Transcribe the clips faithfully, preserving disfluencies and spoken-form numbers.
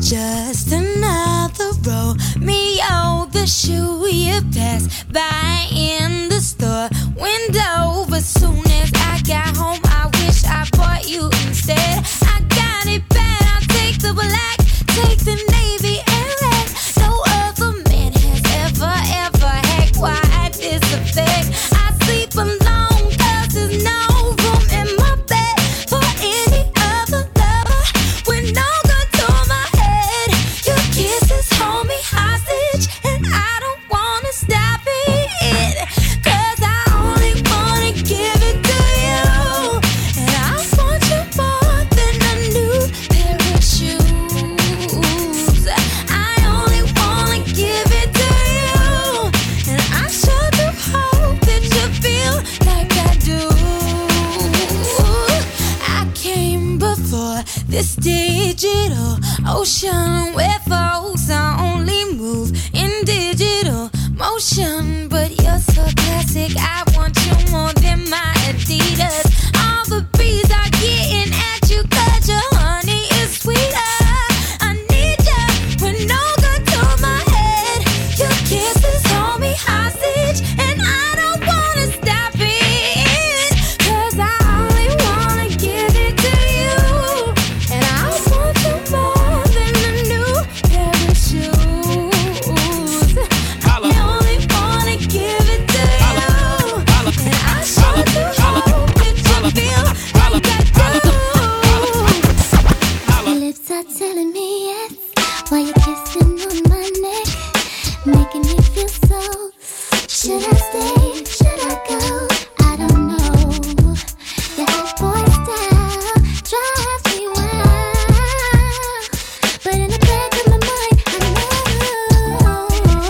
just another Romeo, the shoe you passed by in the store window. But soon as I got home, I wish I bought you instead. I got it bad, I'll take the black, take the navy and red. No other man has ever, ever had quite this effect. I sleep alone cause there's no room in my bed for any other lover. With no gun to my head, your kisses hold me hostage, and I don't wanna stop it, cause I only wanna give it to you. And I want you more than a new pair of shoes. I only wanna give it to you, and I sure do hope that you feel like I do. I came before this digital ocean where folks only move in digital motion. But you're so classic, I want you more than my Adidas. All the bees are getting at you cause your honey is sweeter. I need ya with no gun to my head. Your kisses hold me hostage, and I don't wanna stop it, cause I only wanna give it to you. And I want you more than a new pair of shoes. I only wanna give it to you, and I sure do hope that you feel like I do. Your lips are telling me yes, while you're kissing on my neck, making me feel so. Should I stay? Should I go? I don't know. Your hot boy style drives me wild, but in the back of my mind, I know.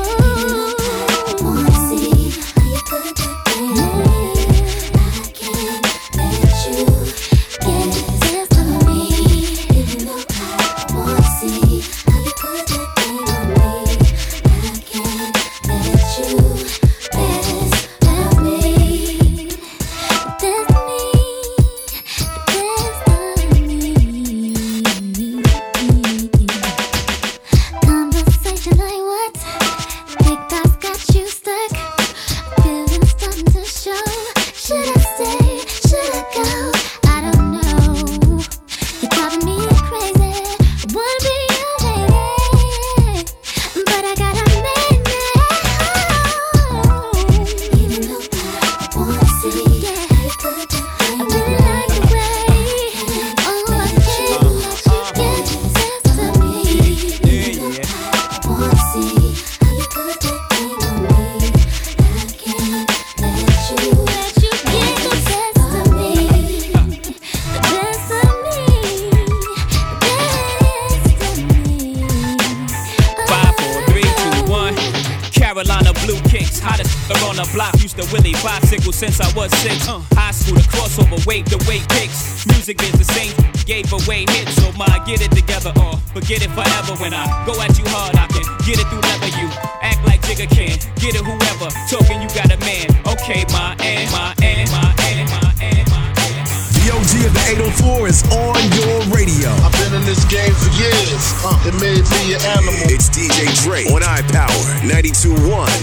Wanna see how you put that thing on me? I can't let you get this on me. Even though I wanna see how you put that thing on me, I can't let you mess with me. That's me, that's me. Conversation like what? Big thoughts got you stuck. Feelings starting to show. Should I stay? Should I go? I don't know. You're driving me crazy. I wanna be your lady, but I got a man now. Even though I wanna see how you put that thing on me, I really like the way. Oh, I can't let you get this to me. Even though I wanna see how you put that thing on me, I can't let you let you get the best of me, the best of me, the best of me. Five, four, three, two, one. Carolina Blue Kicks, hottest on the block. Used to Willie bicycle since I was six. Uh, high school, the crossover, wave the weight kicks. Music is the same, gave away hits. So my get it together or forget it forever. When I go at you hard, I can get it through leather. You act like Jigga can, get it whoever. Talking, you got a man. Okay, my and my and my and my and my. The O G of the eight oh four is on your radio. I've been in this game for years. Uh, it made me an animal. It's D J Dre on iPower ninety-two point one.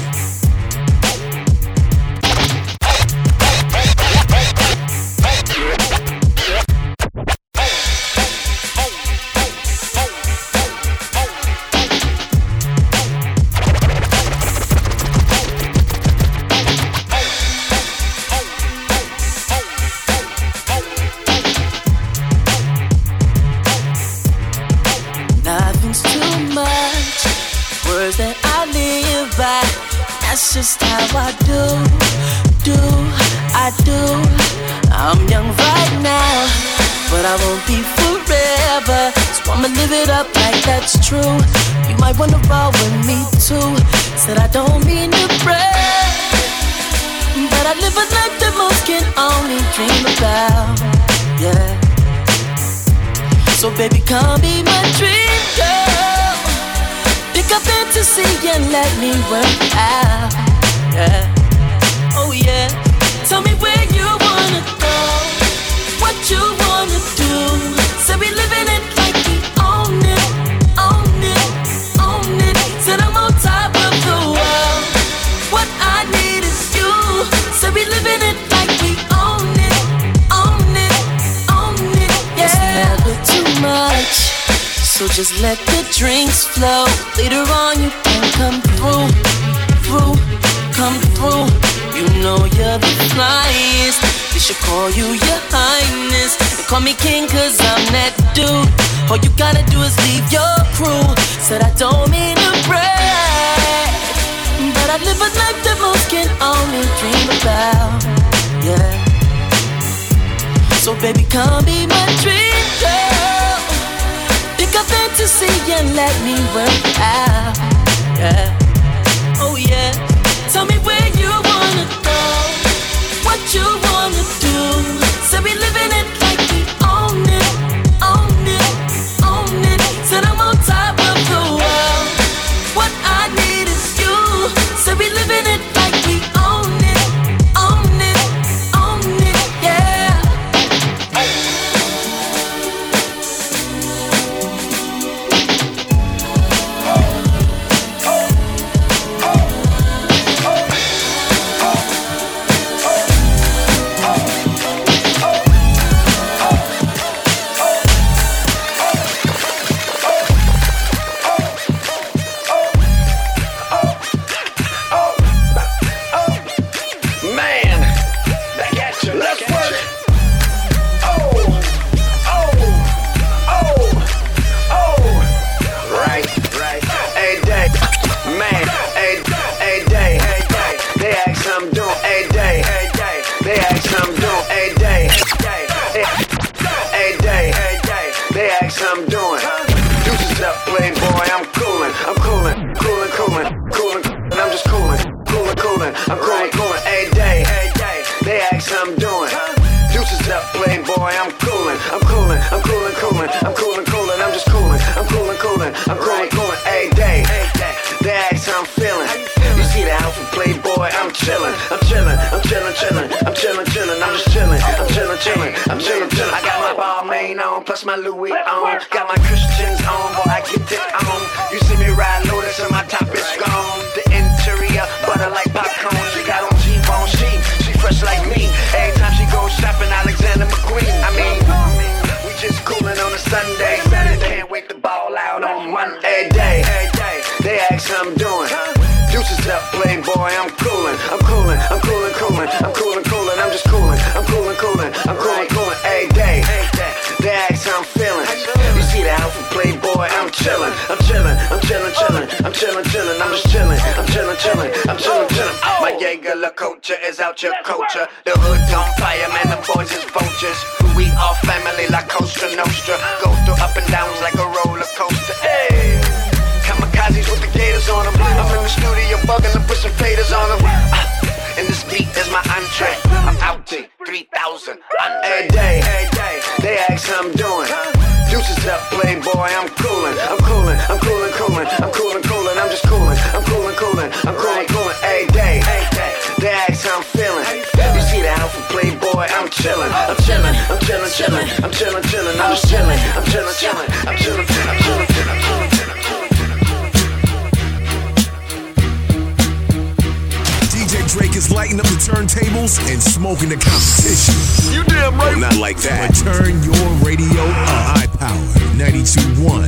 Nothing's too much, words that I live by. That's just how I do, do, I do. I'm young right now, but I won't be forever. So I'ma live it up like that's true. You might wanna roll with me too. Said I don't mean to brag, but I live a life that most can only dream about. Yeah. So baby, come be my dream girl. Pick up fantasy and let me work out. Yeah. Oh yeah. Tell me where you wanna go, what you wanna do. Say we living it like we own it, own So just let the drinks flow. Later on you can come through, through, come through. You know you're the flyest. They should call you your highness. They call me king cause I'm that dude. All you gotta do is leave your crew. Said I don't mean to brag, but I live a life that most can only dream about. Yeah. So baby come be my dream girl. Pick a fantasy and let me work out. Yeah. Oh yeah. Tell me where you wanna go, what you wanna do. Say we living it like we own it, own it, own it. Said I'm on top of the world. What I need is you. Say we living it like we own it, own it, own it, yeah. Plus my Louis on, got my Christians on, boy I get it on. You see me ride Lotus and my top is gone. The interior, butter like popcorn. She got on G-bone, she, she fresh like me. Every time she goes shopping, Alexander McQueen. I mean, we just coolin' on a Sunday. Can't wait to ball out on Monday. Day, they ask how I'm doing. Deuces up, playboy, I'm coolin', I'm coolin', I'm coolin', coolin', I'm coolin', coolin', I'm just coolin', I'm coolin', coolin', I'm coolin', coolin', every day. They ask how I'm feeling. You see the outfit, playboy, I'm chillin', I'm chillin', I'm chillin', chillin', I'm chillin', chillin', I'm just chillin', I'm chillin', chillin', I'm chillin', chillin'. My Jaeger LaCocha is out your culture. The hood's on fire, man, them boys is vultures. We all family like Costa Nostra. Go through up and downs like a roller coaster. Hey, kamikazes with the gators on them. I'm in the studio bugging and put some faders on them. Uh, and this beat is my entree. I'm out to three thousand every day. They ask how I'm doing. Deuces up, playboy, I'm coolin', I'm coolin', I'm coolin', coolin', I'm coolin', coolin', I'm just coolin', I'm coolin', coolin', I'm coolin', coolin', every day. They ask how I'm feeling. You see the outfit, playboy, I'm chillin', I'm chillin', I'm chillin', chillin', I'm chillin', chillin', I'm just chillin', I'm chillin', chillin', I'm chillin', I'm chillin', I'm chillin'. D J Drake is lighting up the turntables and smoking the competition. You damn right. Not like that. But turn your radio up. High Power ninety-two point one.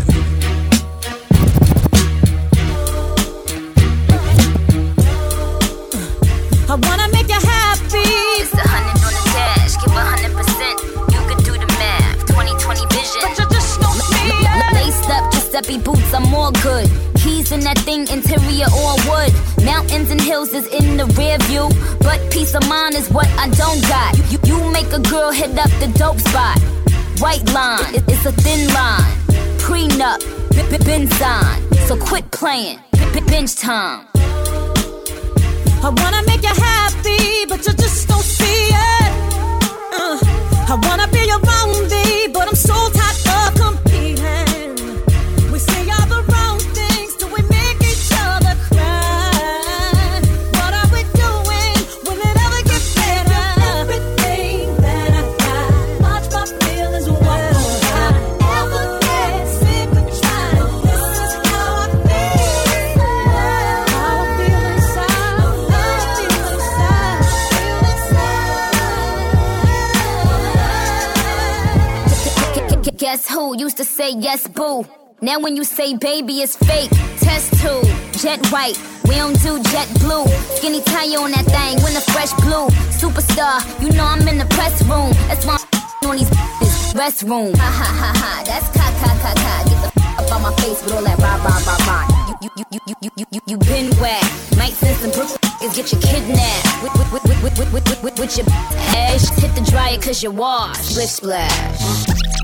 I wanna make you happy. It's a hundred on the dash, give a hundred percent. You could do the math, twenty twenty vision. But you just don't see it. Laced up Giuseppe boots, I'm all good. Keys in that thing, interior all wood. Mountains and hills is in the rear view, but peace of mind is what I don't got. You, you make a girl hit up the dope spot. White line, it, it's a thin line. Prenup, b- been signed. So quit playing, b- bench time. I wanna make you happy, but you just don't see it. Uh, I wanna be around thee, but I'm so tired of competing. We say all the wrong things till we make each other cry. What are we doing? Will it ever get better? Everything that I got, watch my feelings walk high. Ever get sick of trying? This is how I feel. How I feel inside. Guess who used to say yes, boo? Now when you say baby, it's fake. Test tube, jet white. We don't do jet blue. Skinny tire on that thing, when the fresh blue. Superstar, you know I'm in the press room. That's why I'm on these restroom. Ha ha ha ha, that's ka ka ka ka. Get the f up on my face with all that rah rah rah rah. You you you you you you you you been whack. Might send some brooks is get you kidnapped. With with with with with with with with your ass. Hit the dryer 'cause you wash. Splish splash.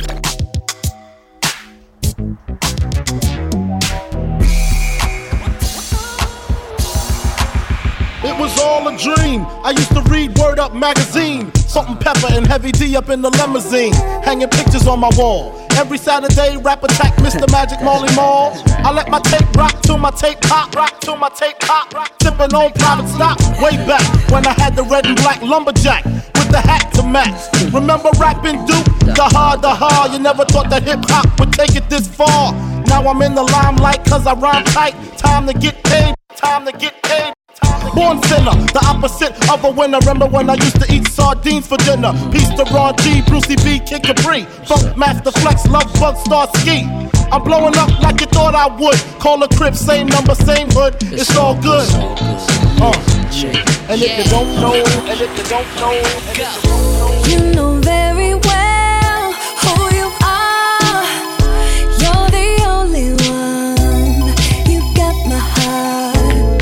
It was all a dream. I used to read Word Up magazine. Salt and Pepper and Heavy D up in the limousine. Hanging pictures on my wall. Every Saturday, Rap Attack, Mister Magic Molly Mall. I let my tape rock till my tape pop, rock till my tape pop, rock. Sipping on private stock way back when I had the red and black lumberjack with the hat to match. Remember rapping Duke? The hard, the hard. You never thought that hip hop would take it this far. Now I'm in the limelight 'cause I rhyme tight. Time to get paid, time to get paid. Born sinner, the opposite of a winner. Remember when I used to eat sardines for dinner? Peace to Ron G, Brucey B, Kid Capri, Funk Master Flex, Love Bug, Star Ski. I'm blowing up like you thought I would. Call a crib, same number, same hood. It's all good. Uh, and if you don't know, and if you don't know, and if you don't know, you know very well who you are. You're the only one. You got my heart.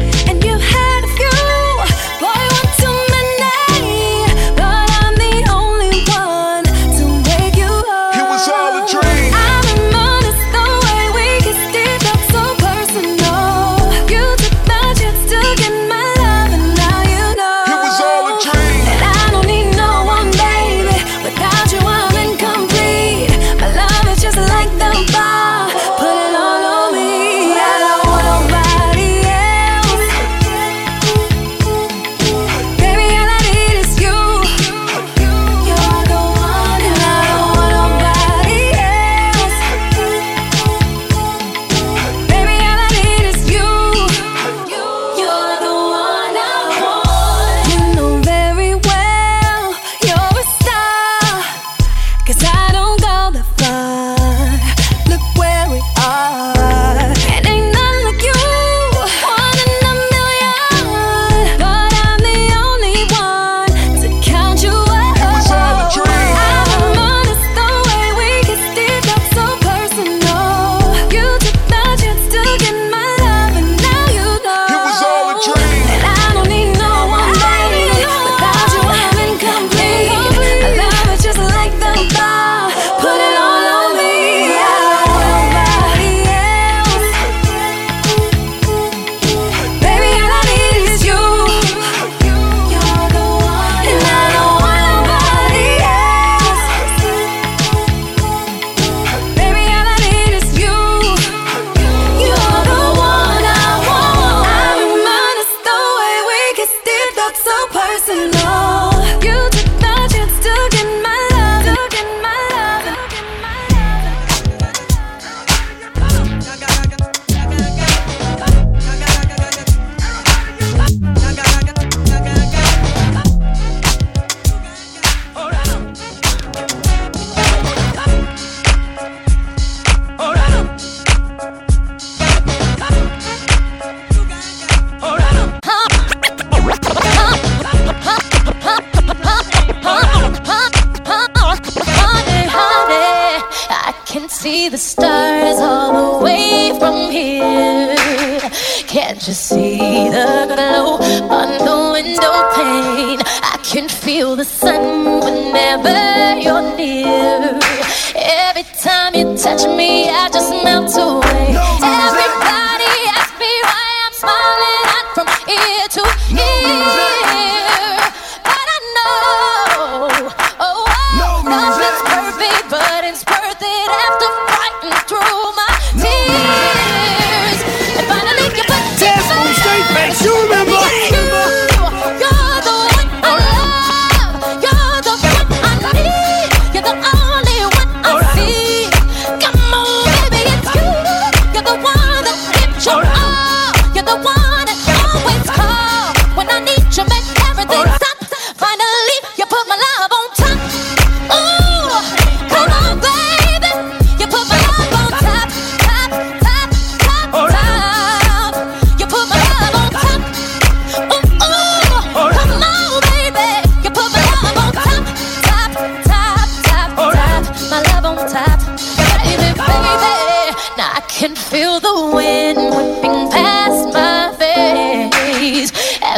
see the stars all the way from here. Can't you see the glow on the window pane? I can feel the sun whenever you're near. Every time you touch me, I just melt away. Everybody asks me why I'm smiling out from ear to ear. But I know, oh, oh nothing's perfect, but it's worth it after fighting through my tears. And finally you put Dance on the straight face, you remember? You're the one I love. You're the one I need. You're the only one I see. Come on, baby, it's you. You're the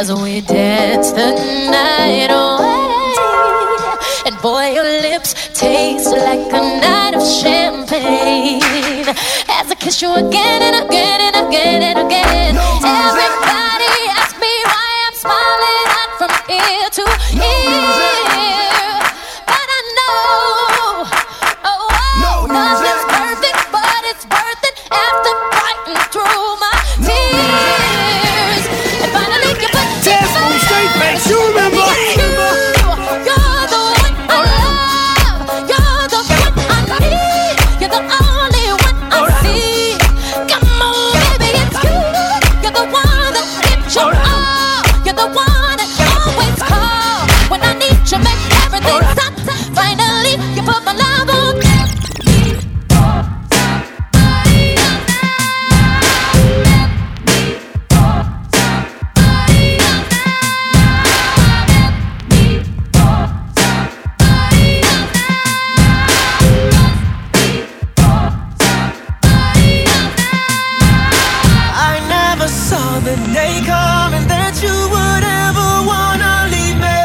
as we dance the night away. And boy, your lips taste like a night of champagne as I kiss you again and again and again and again. Everybody asks me why I'm smiling out from ear to ear, but I know, oh, oh, nothing's perfect, but it's worth it after fighting through my tears. And finally you put Dance on the straight face, you remember? You're the one I love. You're the one I need. You're the only one I see. Come on, baby, it's you. You're the one that gives your all. You're the one that always call when I need you. Make everything stop. Finally, you put my love on. I never saw the day coming that you would ever wanna leave me.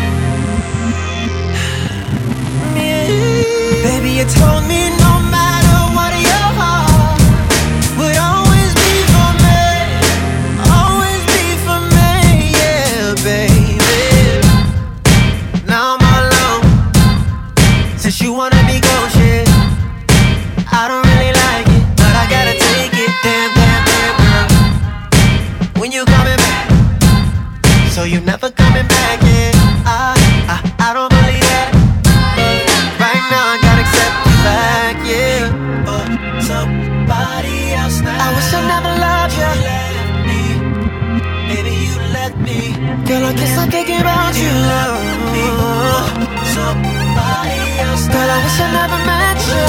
Yeah. Baby, you told me no matter what, your heart would always be for me, always be for me, yeah, baby. Now I'm all alone, since you wanna be gone, shit. I don't really like it, but I gotta take it, damn, damn, damn, girl. When you coming back, so you never coming back, yeah. I, I, I don't believe that, but right now I gotta accept the fact, yeah. But somebody else now. I wish I never loved you. You left me, baby, you let me. Girl, I guess I'm thinking about you. You left me, somebody else now. Girl, I wish I never met you.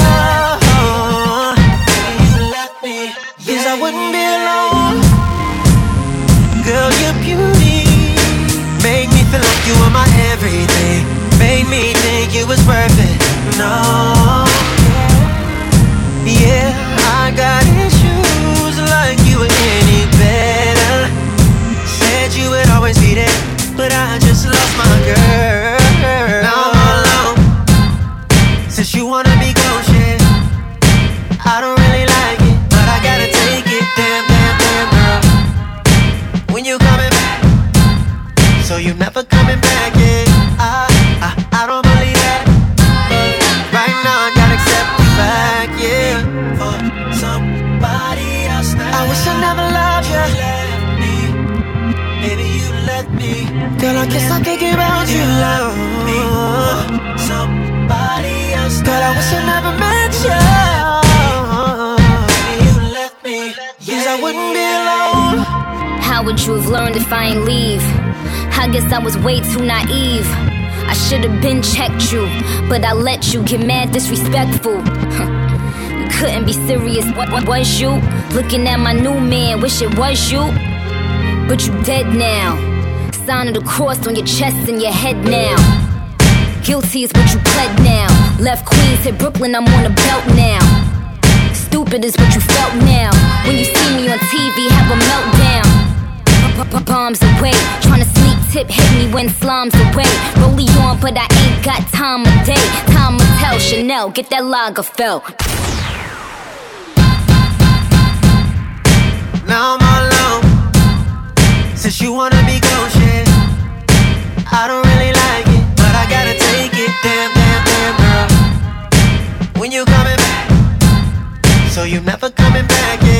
Baby, you left me, yes, I wouldn't be alone. Girl, your beauty made me feel like you were my everything. Made me think it was worth it. No, yeah, I got issues like you were any better. Said you would always be there, but I just lost my girl. Now I'm all alone, since you wanna be gone, shit. I don't really like it, but I gotta take it, damn, damn, damn, girl. When you coming back, so you never coming back, yeah. I, I, I don't believe that, but right now I gotta accept the fact, yeah. For somebody else now. I wish I never loved you. You left me, baby, you let me. Girl, I guess I'm thinking about you. You left me for somebody else now. Girl, I wish I never met you. Baby, you left me, yes, I wouldn't be alone. How would you have learned if I ain't leave? I guess I was way too naive. I should've been checked you, but I let you get mad disrespectful. You couldn't be serious, what, what was you? Looking at my new man, wish it was you. But you dead now. Sign of the cross on your chest and your head now. Guilty is what you pled now. Left Queens, hit Brooklyn, I'm on a belt now. Stupid is what you felt now. When you see me on T V, have a meltdown. Bombs away, tryna sneak tip, hit me when slime's away. Rollie on, but I ain't got time of day. Time to tell Chanel, get that Lagerfeld. Now I'm all alone, since you wanna be gone, shit. I don't really like it, but I gotta take it, damn, damn, damn, girl. When you coming back, so you never coming back, yeah.